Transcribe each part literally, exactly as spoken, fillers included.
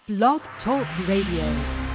Blog Talk Radio.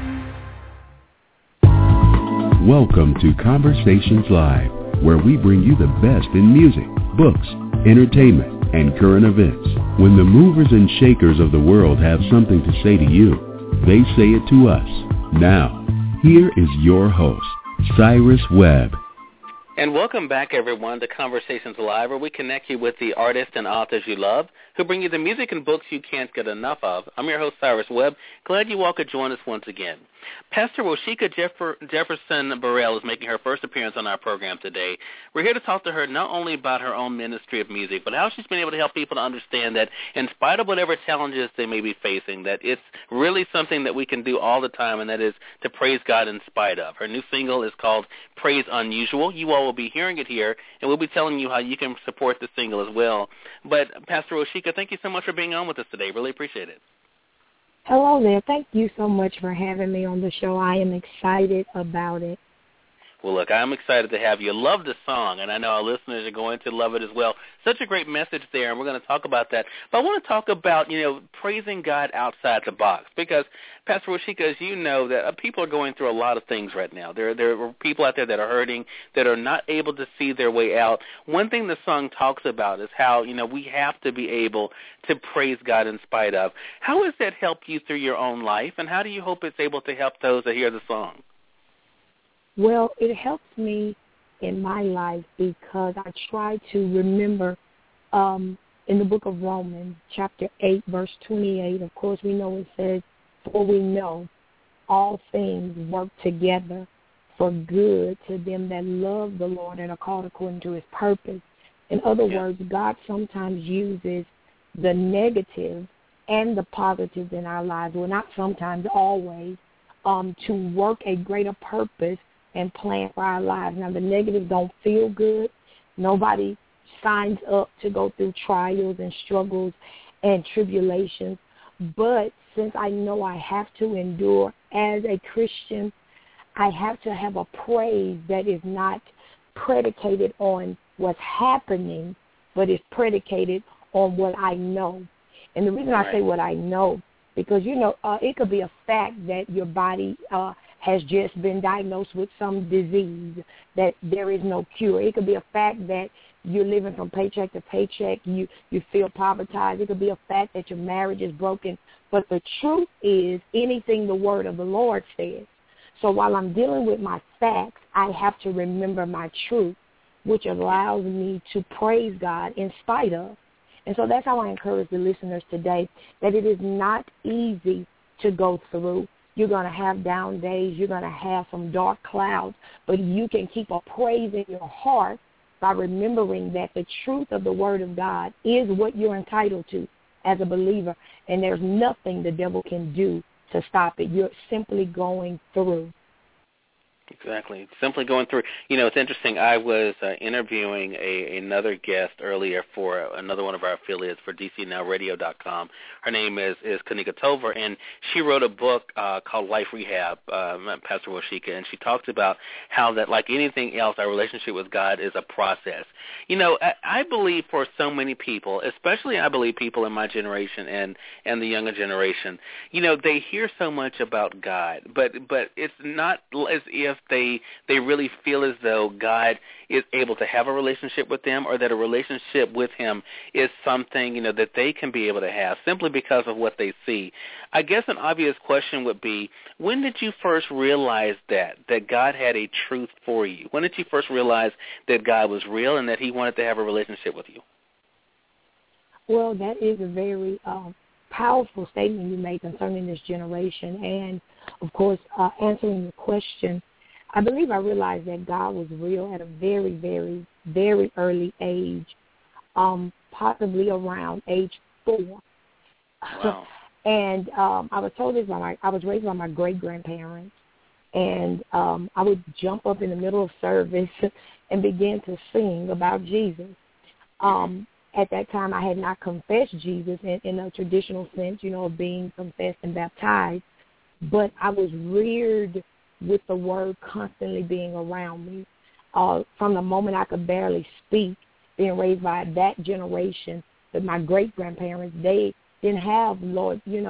Welcome to Conversations Live, where we bring you the best in music, books, entertainment, and current events. When the movers and shakers of the world have something to say to you, they say it to us. Now, here is your host, Cyrus Webb. And welcome back, everyone, to Conversations Live, where we connect you with the artists and authors you love, who bring you the music and books you can't get enough of. I'm your host, Cyrus Webb. Glad you all could join us once again. Pastor Woshika Jeffer- Jefferson Burrell is making her first appearance on our program today. We're here to talk to her not only about her own ministry of music, but how she's been able to help people to understand that in spite of whatever challenges they may be facing, that it's really something that we can do all the time, and that is to praise God in spite of. Her new single is called Praise Unusual. You all will be hearing it here, and we'll be telling you how you can support the single as well. But, Pastor Woshika, thank you so much for being on with us today. Really appreciate it. Hello there. Thank you so much for having me on the show. I am excited about it. Well, look, I'm excited to have you. Love the song, and I know our listeners are going to love it as well. Such a great message there, and we're going to talk about that. But I want to talk about, you know, praising God outside the box, because, Pastor Woshika, as you know, that people are going through a lot of things right now. There, there are people out there that are hurting, that are not able to see their way out. One thing the song talks about is how, you know, we have to be able to praise God in spite of. How has that helped you through your own life, and how do you hope it's able to help those that hear the song? Well, it helps me in my life because I try to remember um, in the book of Romans, chapter eight, verse twenty-eight, of course, we know it says, for we know all things work together for good to them that love the Lord and are called according to his purpose. In other yeah. words, God sometimes uses the negative and the positives in our lives, well, not sometimes, always, um, to work a greater purpose and plan for our lives. Now, the negatives don't feel good. Nobody signs up to go through trials and struggles and tribulations. But since I know I have to endure as a Christian, I have to have a praise that is not predicated on what's happening, but is predicated on what I know. And the reason I say what I know, because, you know, uh, it could be a fact that your body uh, has just been diagnosed with some disease, that there is no cure. It could be a fact that you're living from paycheck to paycheck, you, you feel povertized. It could be a fact that your marriage is broken. But the truth is anything the word of the Lord says. So while I'm dealing with my facts, I have to remember my truth, which allows me to praise God in spite of. And so that's how I encourage the listeners today, that it is not easy to go through. You're going to have down days. You're going to have some dark clouds. But you can keep a praise in your heart by remembering that the truth of the word of God is what you're entitled to as a believer. And there's nothing the devil can do to stop it. You're simply going through. Exactly. Simply going through. You know, it's interesting. I was uh, interviewing a, another guest earlier for another one of our affiliates for D C Now Radio dot com. Her name is, is Kanika Tover, and she wrote a book uh, called Life Rehab, uh, Pastor Woshika, and she talks about how that, like anything else, our relationship with God is a process. You know, I, I believe for so many people, especially I believe people in my generation and, and the younger generation, you know, they hear so much about God, but but it's not as if they they really feel as though God is able to have a relationship with them, or that a relationship with him is something, you know, that they can be able to have simply because of what they see. I guess an obvious question would be, when did you first realize that, that God had a truth for you? When did you first realize that God was real and that he wanted to have a relationship with you? Well, that is a very um, powerful statement you made concerning this generation. And, of course, uh, answering the question, I believe I realized that God was real at a very, very, very early age, um, possibly around age four. Wow. And um, I was told this by my, I was raised by my great-grandparents, and um, I would jump up in the middle of service and begin to sing about Jesus. Um, at that time, I had not confessed Jesus in, in a traditional sense, you know, of being confessed and baptized, but I was reared with the word constantly being around me. Uh, from the moment I could barely speak, being raised by that generation, but my great-grandparents, they didn't have, Lord, you know,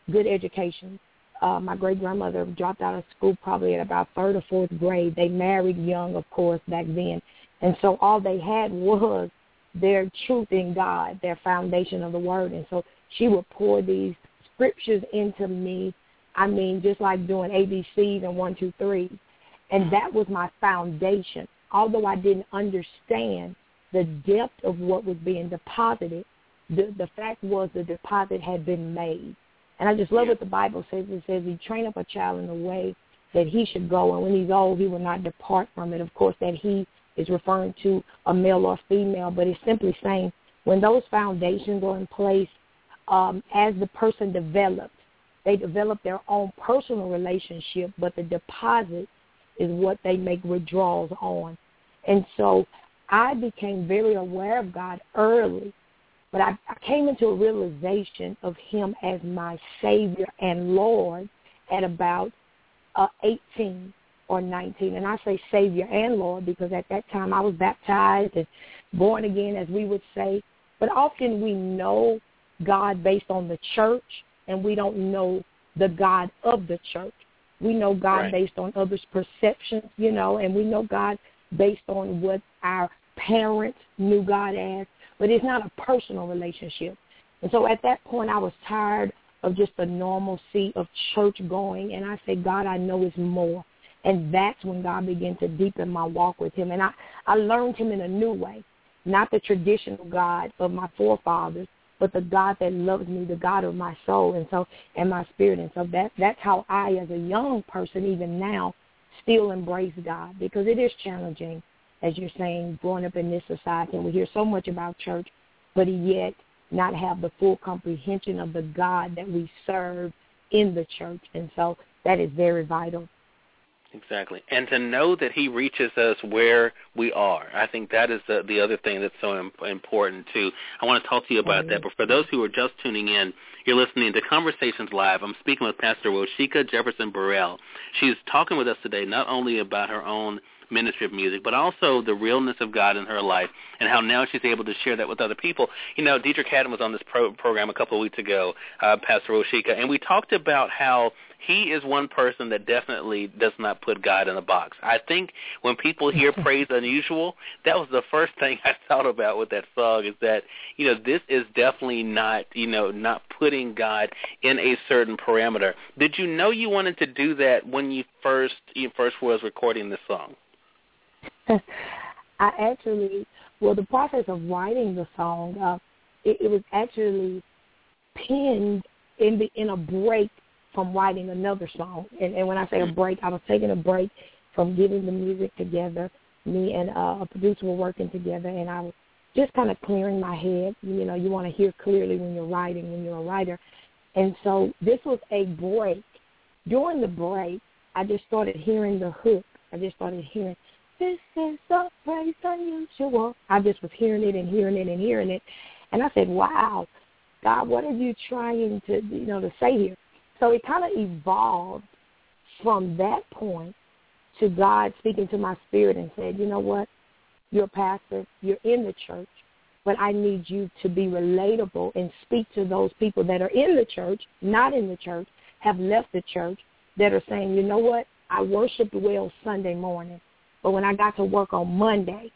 good education. Uh, my great-grandmother dropped out of school probably at about third or fourth grade. They married young, of course, back then. And so all they had was their truth in God, their foundation of the Word. And so she would pour these scriptures into me, I mean, just like doing A B Cs and one, two, three. And that was my foundation. Although I didn't understand the depth of what was being deposited, the, the fact was the deposit had been made. And I just love what the Bible says. It says, he train up a child in the way that he should go, and when he's old, he will not depart from it. Of course, that he is referring to a male or female, but it's simply saying when those foundations are in place, um, as the person develops, they develop their own personal relationship, but the deposit is what they make withdrawals on. And so I became very aware of God early. But I, I came into a realization of him as my Savior and Lord at about uh, eighteen or nineteen. And I say Savior and Lord because at that time I was baptized and born again, as we would say. But often we know God based on the church, and we don't know the God of the church. We know God right. based on others' perceptions, you know, and we know God based on what our parents knew God as. But it's not a personal relationship. And so at that point, I was tired of just the normalcy of church going. And I said, God, I know it's more. And that's when God began to deepen my walk with him. And I, I learned him in a new way, not the traditional God of my forefathers, but the God that loves me, the God of my soul and so and my spirit. And so that that's how I, as a young person, even now, still embrace God, because it is challenging, as you're saying, growing up in this society, and we hear so much about church, but yet not have the full comprehension of the God that we serve in the church. And so that is very vital. Exactly. And to know that he reaches us where we are. I think that is the, the other thing that's so im- important, too. I want to talk to you about mm-hmm. that. But for those who are just tuning in, you're listening to Conversations Live. I'm speaking with Pastor Woshika Jefferson Burrell. She's talking with us today not only about her own ministry of music, but also the realness of God in her life and how now she's able to share that with other people. You know, Dietrich Haddon was on this pro- program a couple of weeks ago, uh, Pastor Woshika, and we talked about how he is one person that definitely does not put God in a box. I think when people hear Praise Unusual, that was the first thing I thought about with that song, is that, you know, this is definitely not, you know, not putting God in a certain parameter. Did you know you wanted to do that when you first, you first was recording this song? I actually, well, the process of writing the song, uh, it, it was actually penned in the in a break from writing another song. And, and when I say a break, I was taking a break from getting the music together. Me and uh, a producer were working together, and I was just kind of clearing my head. You know, you want to hear clearly when you're writing, when you're a writer. And so this was a break. During the break, I just started hearing the hook. I just started hearing, this is a praise unusual. I just was hearing it and hearing it and hearing it. And I said, wow, God, what are you trying to, you know, to say here? So it kind of evolved from that point to God speaking to my spirit and said, you know what, you're a pastor, you're in the church, but I need you to be relatable and speak to those people that are in the church, not in the church, have left the church, that are saying, you know what, I worshiped well Sunday morning, but when I got to work on Monday,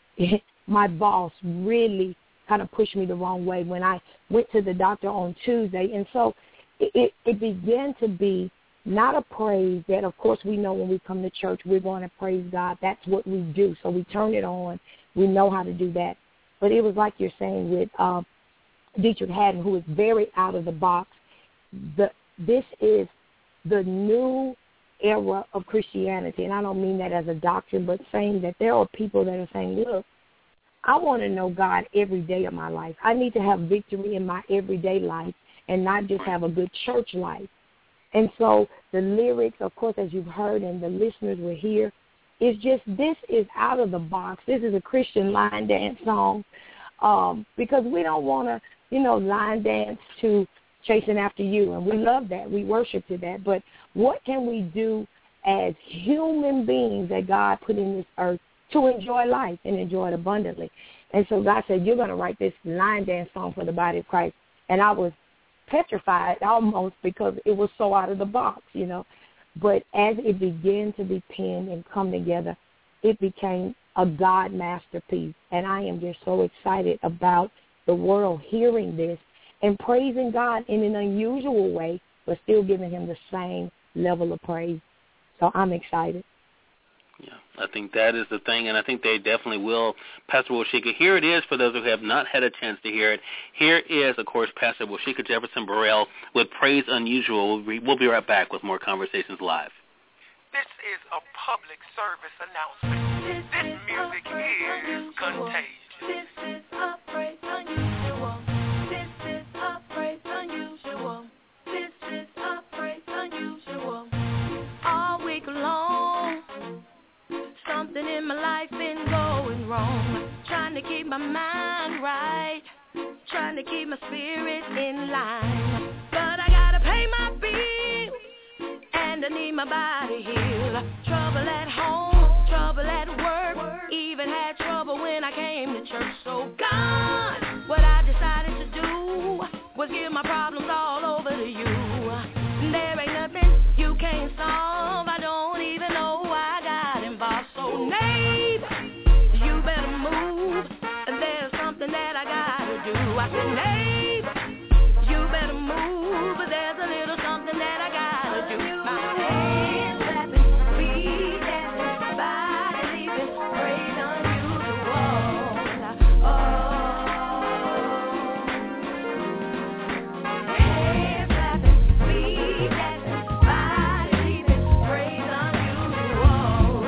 my boss really kind of pushed me the wrong way when I went to the doctor on Tuesday. And so it, it, it began to be not a praise that, of course, we know when we come to church, we're going to praise God. That's what we do. So we turn it on. We know how to do that. But it was like you're saying with uh, Dietrich Haddon, who is very out of the box. The, this is the new era of Christianity, and I don't mean that as a doctrine, but saying that there are people that are saying, look, I want to know God every day of my life. I need to have victory in my everyday life and not just have a good church life. And so the lyrics, of course, as you've heard and the listeners will hear, is just, this is out of the box. This is a Christian line dance song um, because we don't want to, you know, line dance to Chasing After You, and we love that. We worship to that. But what can we do as human beings that God put in this earth to enjoy life and enjoy it abundantly? And so God said, you're going to write this line dance song for the body of Christ. And I was petrified almost because it was so out of the box, you know. But as it began to be penned and come together, it became a God masterpiece. And I am just so excited about the world hearing this and praising God in an unusual way, but still giving him the same level of praise. So I'm excited. Yeah, I think that is the thing, and I think they definitely will. Pastor Woshika, here it is for those who have not had a chance to hear it. Here is, of course, Pastor Woshika Jefferson Burrell with Praise Unusual. We'll be right back with more Conversations Live. This is a public service announcement. This music is contagious. This is a praise unusual. This is a praise unusual. This is a praise unusual. All week long, something in my life been going wrong. Trying to keep my mind right, trying to keep my spirit in line. But I gotta pay my bills, and I need my body healed. Trouble at home, trouble at work, even had trouble when I came to church. So God, what I decided to do was give my problems all over to you. There ain't nothing you can't solve. I don't even know why I got involved. So neighbor, you better move. There's something that I gotta do. I said neighbor, you better move. There's a little something that I gotta do. My hands clapping, feet dancing, body leaping, praise unusual. Oh. Hands clapping, feet dancing, body leaping, praise unusual.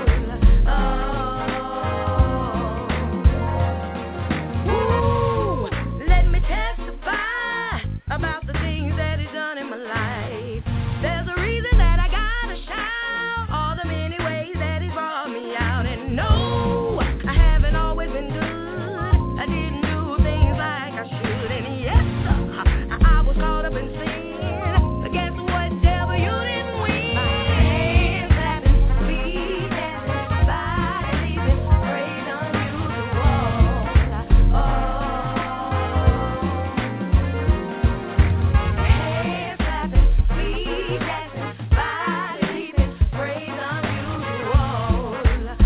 Oh. Ooh, let me testify about the things that he's done in my life. There's a reason that I gotta shout, all the many ways that he brought me out. And no, I haven't always been good. I didn't do things like I should. And yes, sir, I, I was caught up in sin. But guess what, devil, you didn't win. My hands clapping, feet dancing, body leaping, praise unusual. Oh. Hands clapping, feet dancing, body leaping, praise unusual.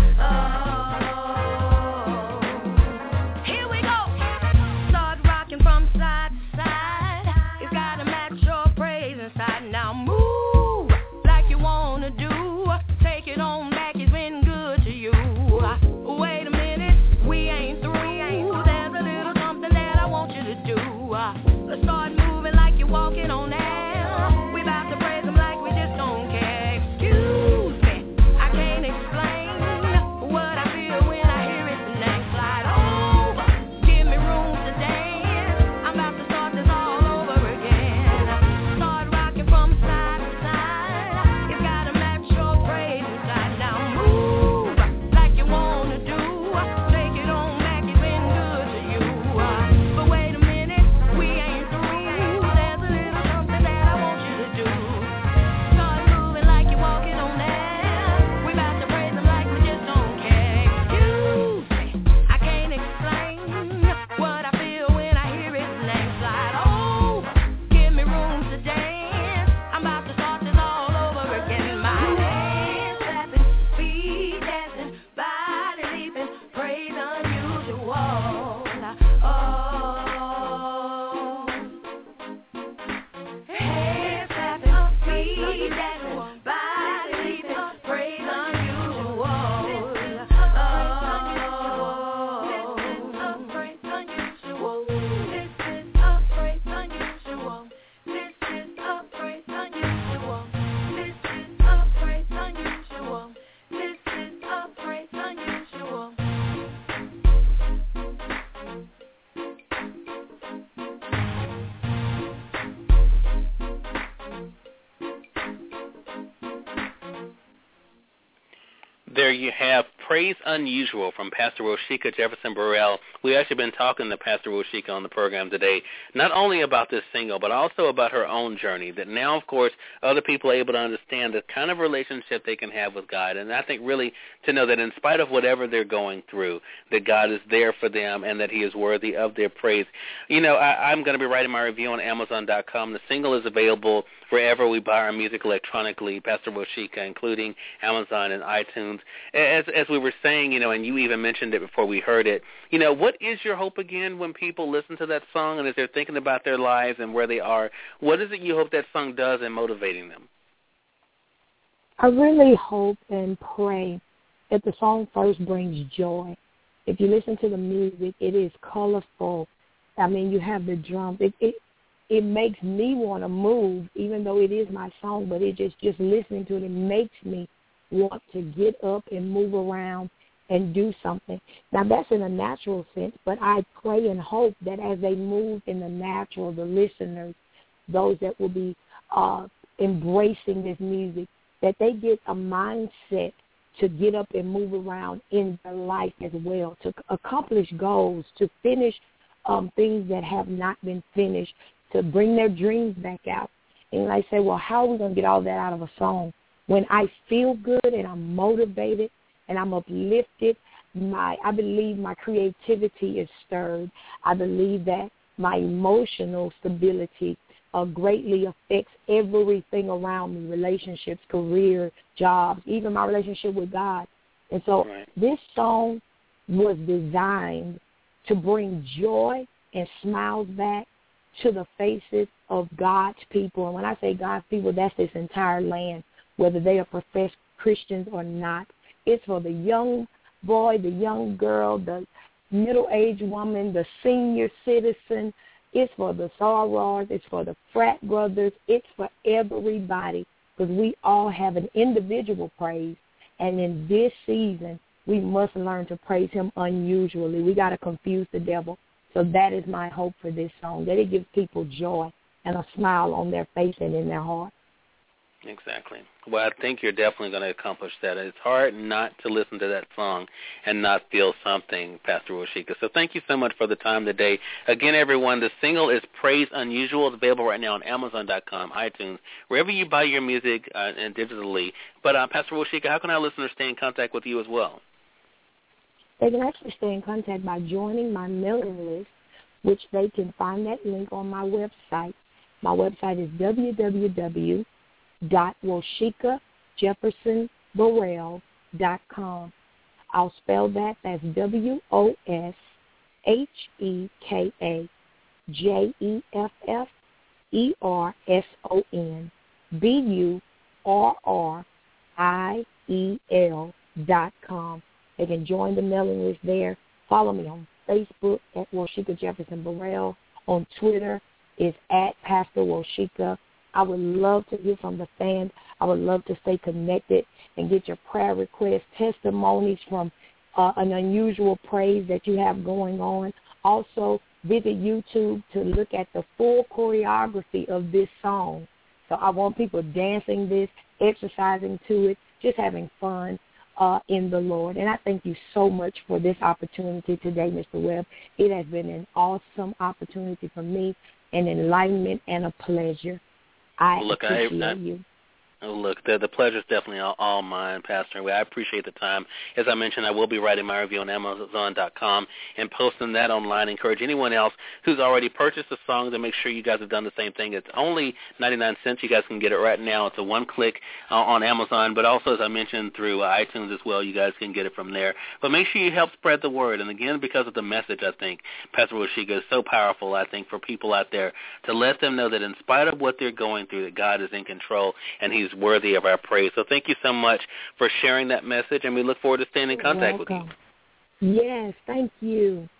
Oh. Here we go. Start rocking from side to side. It's gotta match your praise inside. Now move like you wanna do. Take it on back, it's been good to you. Wait a minute, we ain't through. There's a little something that I want you to do. Start moving like you're walking on air. We about to praise him like we just don't care. Excuse me, I can't explain what I feel when I hear his name. Slide over, give me room to dance. I'm about to start this all over again. Start rocking from side to side. It's gotta match your praise inside. Now move like you wanna do. Take it on back, it's been good to you. But wait a minute, we ain't through. There's a little something that I want you to do. Start moving like you're walking on air. We about to praise him like we just don't care. Excuse me, I can't explain what I feel when I hear his name. Slide over, give me room to dance. I'm about to start this all over again. My hands clapping, feet dancing, body leaping, praise unusual. Oh. Hands clapping, feet dancing, body leaping, praise unusual. Oh. This is a praise unusual. This is a praise unusual. This is a praise unusual. This is a praise unusual. This is a praise unusual. There you have Praise Unusual from Pastor Woshika Jefferson Burrell we actually been talking to Pastor Woshika on the program today, not only about this single, but also about her own journey, that now, of course, other people are able to understand the kind of relationship they can have with God. And I think really to know that in spite of whatever they're going through, that God is there for them and that he is worthy of their praise. You know, I, I'm going to be writing my review on Amazon dot com. The single is available wherever we buy our music electronically, Pastor Woshika, including Amazon and iTunes. As as we were saying, you know, and you even mentioned it before we heard it, you know, what is your hope again when people listen to that song and as they're thinking about their lives and where they are? What is it you hope that song does in motivating them? I really hope and pray that the song first brings joy. If you listen to the music, it is colorful. I mean, you have the drums. It, it, it makes me want to move, even though it is my song, but it just, just listening to it, it makes me want to get up and move around and do something. Now, that's in a natural sense, but I pray and hope that as they move in the natural, the listeners, those that will be uh, embracing this music, that they get a mindset to get up and move around in their life as well, to accomplish goals, to finish um, things that have not been finished, to bring their dreams back out. And I say, well, how are we going to get all that out of a song? When I feel good and I'm motivated and I'm uplifted, my I believe my creativity is stirred. I believe that my emotional stability uh, greatly affects everything around me, relationships, career, jobs, even my relationship with God. And so right. This song was designed to bring joy and smiles back to the faces of God's people. And when I say God's people, that's this entire land, whether they are professed Christians or not. It's for the young boy, the young girl, the middle-aged woman, the senior citizen. It's for the sorors. It's for the frat brothers. It's for everybody, because we all have an individual praise. And in this season, we must learn to praise him unusually. We got to confuse the devil. So that is my hope for this song, that it gives people joy and a smile on their face and in their heart. Exactly. Well, I think you're definitely going to accomplish that. It's hard not to listen to that song and not feel something, Pastor Woshika. So thank you so much for the time today. Again, everyone, the single is Praise Unusual. It's available right now on Amazon dot com, iTunes, wherever you buy your music uh, and digitally. But, uh, Pastor Woshika, how can our listeners stay in contact with you as well? They can actually stay in contact by joining my mailing list, which they can find that link on my website. My website is w w w dot woshika jefferson burrell dot com. I'll spell that. That's W O S H E K A J E F F E R S O N B U R R I E L dot com. They can join the mailing list there. Follow me on Facebook at Woshika Jefferson Burrell. On Twitter is at Pastor Woshika. I would love to hear from the fans. I would love to stay connected and get your prayer requests, testimonies from uh, an unusual praise that you have going on. Also, visit YouTube to look at the full choreography of this song. So I want people dancing this, exercising to it, just having fun uh, in the Lord. And I thank you so much for this opportunity today, Mister Webb. It has been an awesome opportunity for me, an enlightenment and a pleasure. I Look, appreciate I, I, you. Oh, look, the, the pleasure is definitely all, all mine, Pastor. I appreciate the time. As I mentioned, I will be writing my review on Amazon dot com and posting that online. I encourage anyone else who's already purchased the song to make sure you guys have done the same thing. It's only ninety-nine cents. You guys can get it right now. It's a one-click uh, on Amazon, but also, as I mentioned, through uh, iTunes as well. You guys can get it from there. But make sure you help spread the word. And, again, because of the message, I think, Pastor Woshika is so powerful, I think, for people out there to let them know that in spite of what they're going through, that God is in control and he's worthy of our praise. So thank you so much for sharing that message, and we look forward to staying in contact with you. Yes, thank you.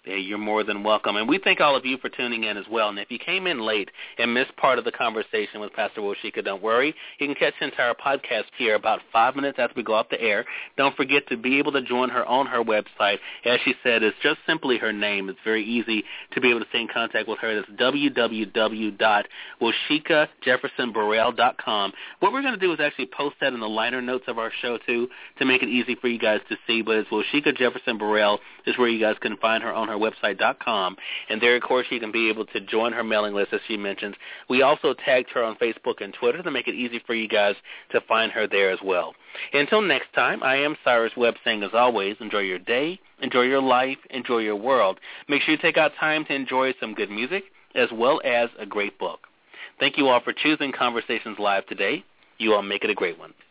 Hey, you're more than welcome. And we thank all of you for tuning in as well. And if you came in late and missed part of the conversation with Pastor Woshika, don't worry. You can catch the entire podcast here about five minutes after we go off the air. Don't forget to be able to join her on her website. As she said, it's just simply her name. It's very easy to be able to stay in contact with her. That's w w w dot woshika jefferson burrell dot com. What we're going to do is actually post that in the liner notes of our show, too, to make it easy for you guys to see. But it's Woshika Jefferson Burrell is where you guys can find her on her website dot com, and there, of course, you can be able to join her mailing list, as she mentions. We also tagged her on Facebook and Twitter to make it easy for you guys to find her there as well. Until next time, I am Cyrus Webb saying, as always, enjoy your day, enjoy your life, enjoy your world. Make sure you take out time to enjoy some good music as well as a great book. Thank you all for choosing Conversations Live today. You all make it a great one.